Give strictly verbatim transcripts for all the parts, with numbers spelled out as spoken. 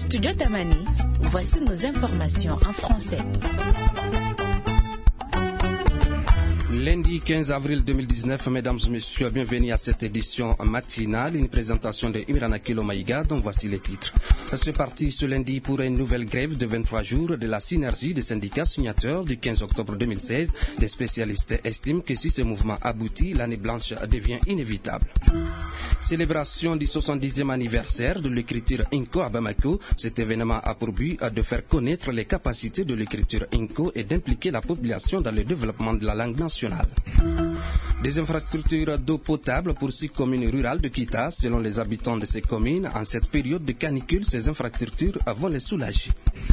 Studio Tamani, voici nos informations en français. Lundi quinze avril deux mille dix-neuf, mesdames et messieurs, bienvenue à cette édition matinale, une présentation de Imrana Kilo Maïga, dont voici les titres. C'est parti ce lundi pour une nouvelle grève de vingt-trois jours de la synergie des syndicats signataires du quinze octobre deux mille seize. Les spécialistes estiment que si ce mouvement aboutit, l'année blanche devient inévitable. Célébration du soixante-dixième anniversaire de l'écriture Inco à Bamako. Cet événement a pour but de faire connaître les capacités de l'écriture Inco et d'impliquer la population dans le développement de la langue nationale. Des infrastructures d'eau potable pour six communes rurales de Kita. Selon les habitants de ces communes, en cette période de canicule, ces infrastructures vont les soulager.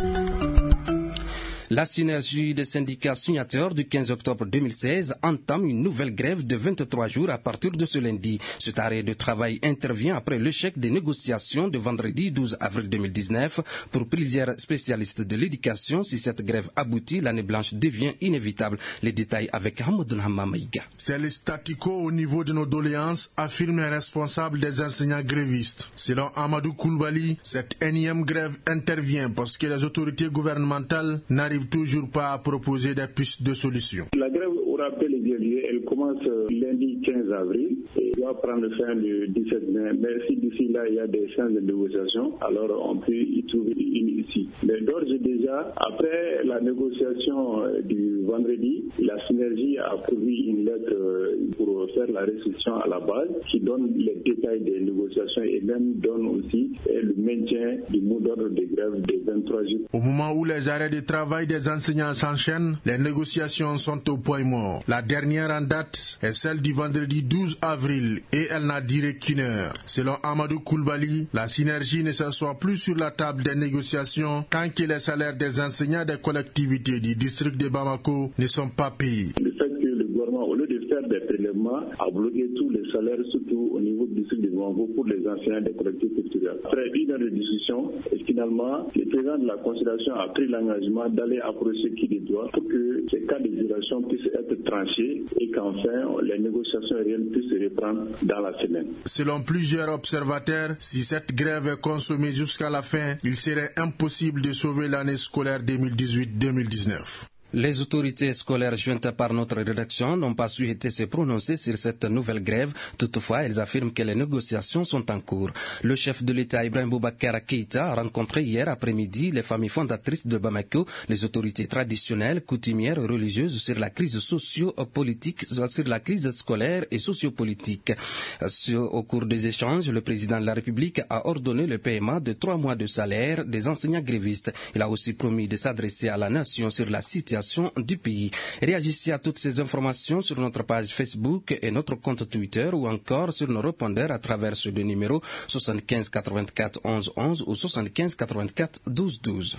La synergie des syndicats signataires du quinze octobre deux mille seize entame une nouvelle grève de vingt-trois jours à partir de ce lundi. Cet arrêt de travail intervient après l'échec des négociations de vendredi douze avril deux mille dix-neuf. Pour plusieurs spécialistes de l'éducation, si cette grève aboutit, l'année blanche devient inévitable. Les détails avec Hamadou Hamamaïga. C'est le statu quo au niveau de nos doléances, affirme un responsable des enseignants grévistes. Selon Amadou Koulibaly, cette énième grève intervient parce que les autorités gouvernementales n'arrivent toujours pas à proposer des pistes de solutions. La grève aura bel et bien lieu. Elle commence lundi quinze avril et doit prendre fin le dix-sept mai. Mais si d'ici là il y a des chances de négociation, alors on peut y trouver une issue. Mais d'ores et déjà, après la négociation du vendredi, la synergie a produit une lettre pour faire la restriction à la base qui donne les détails des négociations et même donne aussi le maintien du mot d'ordre de grève des vingt-trois jours. Au moment où les arrêts de travail des enseignants s'enchaînent, les négociations sont au point mort. La dernière en date est celle du vendredi douze avril et elle n'a duré qu'une heure. Selon Amadou Koulibaly, la synergie ne s'assoit plus sur la table des négociations tant que les salaires des enseignants des collectivités du district de Bamako ne sont pas payés. Le fait que le gouvernement, au lieu de faire des prélèvements, a bloqué tous les salaires, surtout au niveau du district de Bamako pour les enseignants des collectivités territoriales. Après une heure de discussion, et finalement, le président de la conciliation a pris l'engagement d'aller approcher qui de droit pour que ces cas de violation puissent être tranchés et qu'enfin les négociations réelles puissent se reprendre dans la semaine. Selon plusieurs observateurs, si cette grève est consommée jusqu'à la fin, il serait impossible de sauver l'année scolaire deux mille dix-huit deux mille dix-neuf. Les autorités scolaires jointes par notre rédaction n'ont pas souhaité se prononcer sur cette nouvelle grève. Toutefois, elles affirment que les négociations sont en cours. Le chef de l'État, Ibrahim Boubacar Keïta, a rencontré hier après-midi les familles fondatrices de Bamako, les autorités traditionnelles, coutumières et religieuses sur la crise socio-politique, sur la crise scolaire et sociopolitique. Au cours des échanges, le président de la République a ordonné le paiement de trois mois de salaire des enseignants grévistes. Il a aussi promis de s'adresser à la nation sur la situation du pays. Réagissez à toutes ces informations sur notre page Facebook et notre compte Twitter ou encore sur nos répondeurs à travers ce deux numéros soixante-quinze quatre-vingt-quatre onze onze ou soixante-quinze quatre-vingt-quatre douze douze.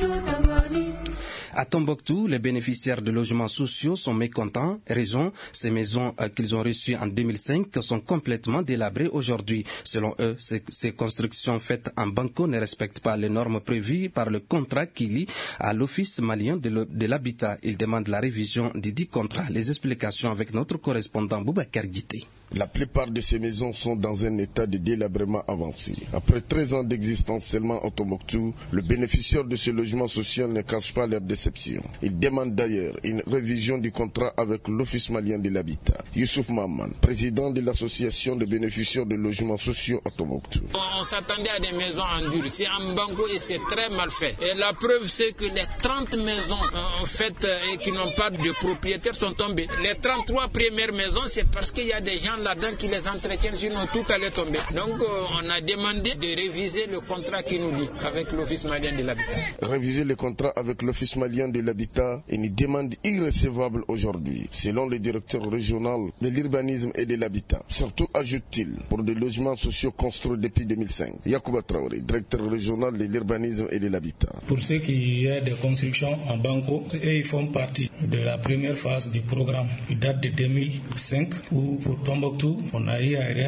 À Tombouctou, les bénéficiaires de logements sociaux sont mécontents. Raison, ces maisons euh, qu'ils ont reçues en deux mille cinq sont complètement délabrées aujourd'hui. Selon eux, ces, ces constructions faites en banco ne respectent pas les normes prévues par le contrat qui lie à l'Office malien de, le, de l'habitat. Ils demandent la révision des dix contrats. Les explications avec notre correspondant Boubacar Guité. La plupart de ces maisons sont dans un état de délabrement avancé. Après treize ans d'existence seulement à Tombouctou, le bénéficiaire de ce logement social ne cache pas leur déception. Ils demandent d'ailleurs une révision du contrat avec l'Office malien de l'habitat. Youssouf Maman, président de l'association de bénéficiaires de logements sociaux à Tombouctou. On, on s'attendait à des maisons en dur. C'est en banco et c'est très mal fait. Et la preuve, c'est que les trente maisons euh, faites et qui n'ont pas de propriétaires sont tombées. Les trente-trois premières maisons, c'est parce qu'il y a des gens là-dedans qui les entretiennent, sinon tout allait tomber. Donc euh, on a demandé de réviser le contrat qui nous lie avec l'Office malien de l'habitat. Réviser le contrat avec l'Office malien de l'habitat est une demande irrécevable aujourd'hui, selon le directeur régional de l'urbanisme et de l'habitat. Surtout, ajoute-t-il, pour des logements sociaux construits depuis deux mille cinq. Yacouba Traoré, directeur régional de l'urbanisme et de l'habitat. Pour ceux qui ont des constructions en banco, et ils font partie de la première phase du programme qui date de deux mille cinq, où pour Tombouctou, on a eu à réaliser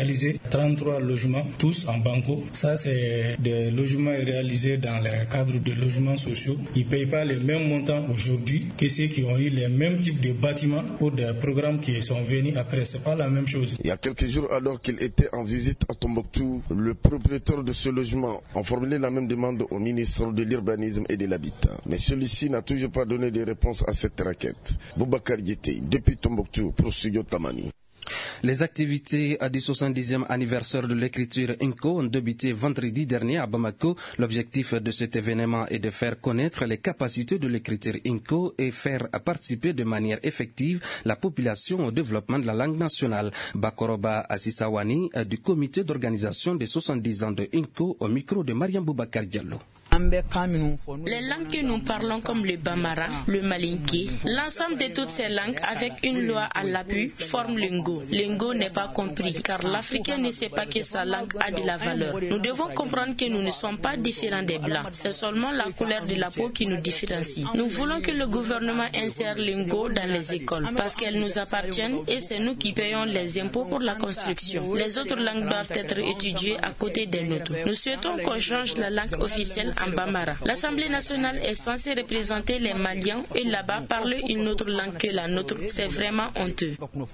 trente-trois logements, tous en banco. Ça, c'est des logements réalisés dans le cadre de logements sociaux. Ils ne payent pas les mêmes montants aujourd'hui que ceux qui ont eu les mêmes types de bâtiments pour des programmes qui sont venus après. Ce n'est pas la même chose. Il y a quelques jours, alors qu'il était en visite à Tombouctou, le propriétaire de ce logement a formulé la même demande au ministre de l'Urbanisme et de l'Habitat. Mais celui-ci n'a toujours pas donné de réponse à cette requête. Boubacar Diété, depuis Tombouctou, pour Studio Tamani. Les activités du soixante-dixième anniversaire de l'écriture INCO ont débuté vendredi dernier à Bamako. L'objectif de cet événement est de faire connaître les capacités de l'écriture INCO et faire participer de manière effective la population au développement de la langue nationale. Bakoroba Assissawani du comité d'organisation des soixante-dix ans de INCO au micro de Mariam Boubacar Diallo. Les langues que nous parlons comme le bambara, le malinké, l'ensemble de toutes ces langues avec une loi à l'appui forment l'Ingo. L'Ingo n'est pas compris car l'Africain ne sait pas que sa langue a de la valeur. Nous devons comprendre que nous ne sommes pas différents des Blancs. C'est seulement la couleur de la peau qui nous différencie. Nous voulons que le gouvernement insère l'Ingo dans les écoles parce qu'elles nous appartiennent et c'est nous qui payons les impôts pour la construction. Les autres langues doivent être étudiées à côté des nôtres. Nous souhaitons qu'on change la langue officielle en Bambara. L'Assemblée nationale est censée représenter les Maliens et là-bas parler une autre langue que la nôtre. C'est vraiment honteux.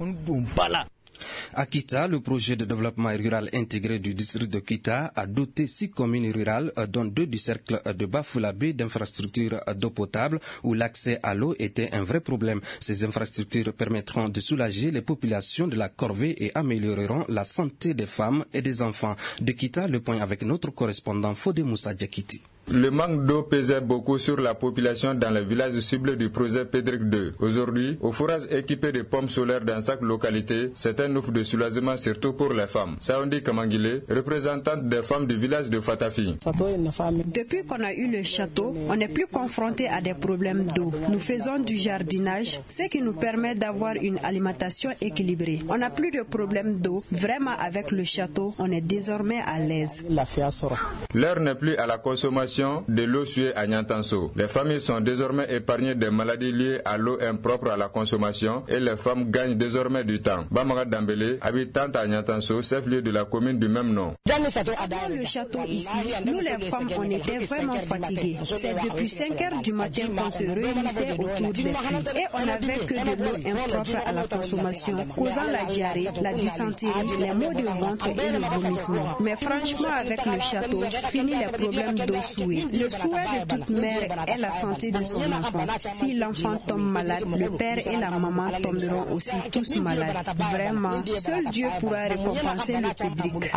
À Kita, le projet de développement rural intégré du district de Kita a doté six communes rurales, dont deux du cercle de Bafoulamé, d'infrastructures d'eau potable où l'accès à l'eau était un vrai problème. Ces infrastructures permettront de soulager les populations de la corvée et amélioreront la santé des femmes et des enfants. De Kita, le point avec notre correspondant Fodé Moussa Diakiti. Le manque d'eau pesait beaucoup sur la population dans les villages ciblés du projet Pédric deux. Aujourd'hui, au forage équipé de pompes solaires dans chaque localité, c'est un ouf de soulagement surtout pour les femmes. Saondi Kamangile, représentante des femmes du village de Fatafi. Depuis qu'on a eu le château, on n'est plus confronté à des problèmes d'eau. Nous faisons du jardinage, ce qui nous permet d'avoir une alimentation équilibrée. On n'a plus de problème d'eau. Vraiment, avec le château, on est désormais à l'aise. L'heure n'est plus à la consommation de l'eau suée à Nyantanso. Les familles sont désormais épargnées des maladies liées à l'eau impropre à la consommation et les femmes gagnent désormais du temps. Bamaga Dambélé, habitante à Nyantanso, chef-lieu de la commune du même nom. Dans le château ici, nous les femmes, on était vraiment fatiguées. C'est depuis cinq heures du matin qu'on se réunissait autour des filles. Et on n'avait que de l'eau impropre à la consommation, causant la diarrhée, la dysenterie, les maux de ventre et le vomissement. Mais franchement, avec le château, fini les problèmes d'eau souillée. Le souhait de toute mère est la santé de son enfant. Si l'enfant tombe malade, le père et la maman tomberont aussi tous malades. Vraiment, seul Dieu pourra récompenser le Pédric.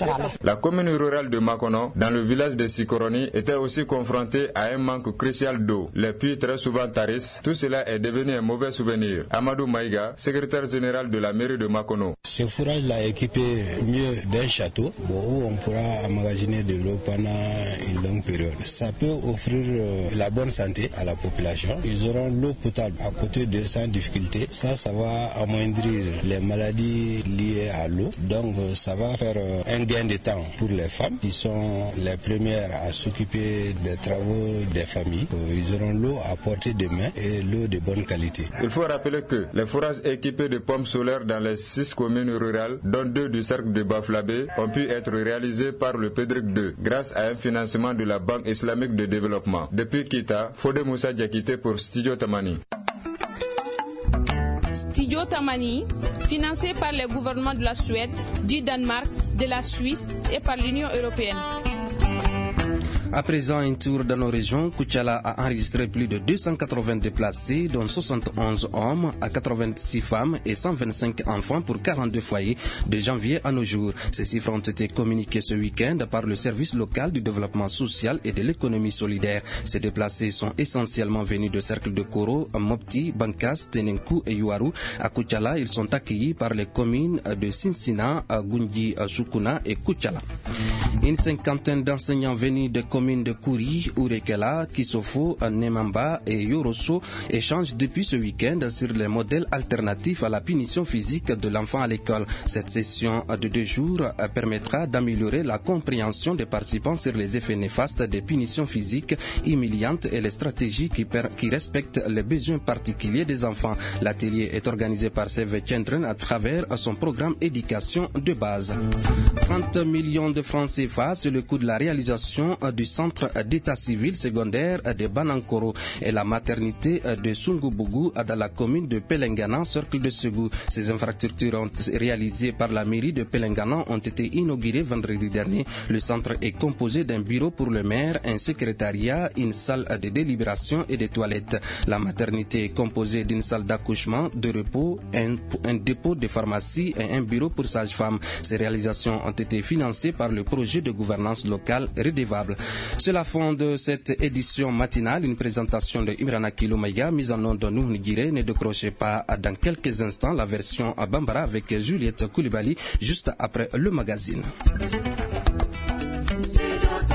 La commune rurale de Makono, dans le village de Sikoroni, était aussi confrontée à un manque crucial d'eau. Les puits très souvent tarissent. Tout cela est devenu un mauvais souvenir. Amadou Maïga, secrétaire général de la mairie de Makono. Ce forage l'a équipé mieux d'un château où on pourra emmagasiner de l'eau pendant une longue période. Ça peut offrir euh, la bonne santé à la population. Ils auront l'eau potable à côté d'eux sans difficulté. Ça, ça va amoindrir les maladies liées à l'eau. Donc, euh, ça va faire euh, un gain de temps pour les femmes qui sont les premières à s'occuper des travaux des familles. Euh, ils auront l'eau à portée de main et l'eau de bonne qualité. Il faut rappeler que les forages équipés de pompes solaires dans les six communes rurales, dont deux du cercle de Bafoulamé, ont pu être réalisés par le Pédric deux grâce à un financement de la Banque islamique de développement. Depuis Kita, Fodé Moussa Diakité pour Studio Tamani. Studio Tamani, financé par le gouvernement de la Suède, du Danemark, de la Suisse et par l'Union européenne. À présent, un tour dans nos régions. Koutiala a enregistré plus de deux cent quatre-vingts déplacés, dont soixante et onze hommes, quatre-vingt-six femmes et cent vingt-cinq enfants pour quarante-deux foyers de janvier à nos jours. Ces chiffres ont été communiqués ce week-end par le service local du développement social et de l'économie solidaire. Ces déplacés sont essentiellement venus de cercles de Koro, Mopti, Bankas, Tenenkou et Yuaru. À Koutiala, ils sont accueillis par les communes de Sinsina, Gundi, Sukuna et Koutiala. Une cinquantaine d'enseignants venus de communes communes de Kouri, Urekela, Kisofo, Nemamba et Yoroso échangent depuis ce week-end sur les modèles alternatifs à la punition physique de l'enfant à l'école. Cette session de deux jours permettra d'améliorer la compréhension des participants sur les effets néfastes des punitions physiques humiliantes et les stratégies qui, per, qui respectent les besoins particuliers des enfants. L'atelier est organisé par Save Children à travers son programme éducation de base. trente millions de francs C F A, c'est le coût de la réalisation du centre d'état civil secondaire de Banankoro et la maternité de Sungubugu dans la commune de Pelengana, cercle de Ségou. Ces infrastructures réalisées par la mairie de Pelengana ont été inaugurées vendredi dernier. Le centre est composé d'un bureau pour le maire, un secrétariat, une salle de délibération et des toilettes. La maternité est composée d'une salle d'accouchement, de repos, un, un dépôt de pharmacie et un bureau pour sages-femmes. Ces réalisations ont été financées par le projet de gouvernance locale redevable. C'est la fin de cette édition matinale. Une présentation de Imrana Kilomaya, mise en nom de Nouh Nigiré. Ne décrochez pas dans quelques instants la version à Bambara avec Juliette Koulibaly juste après le magazine.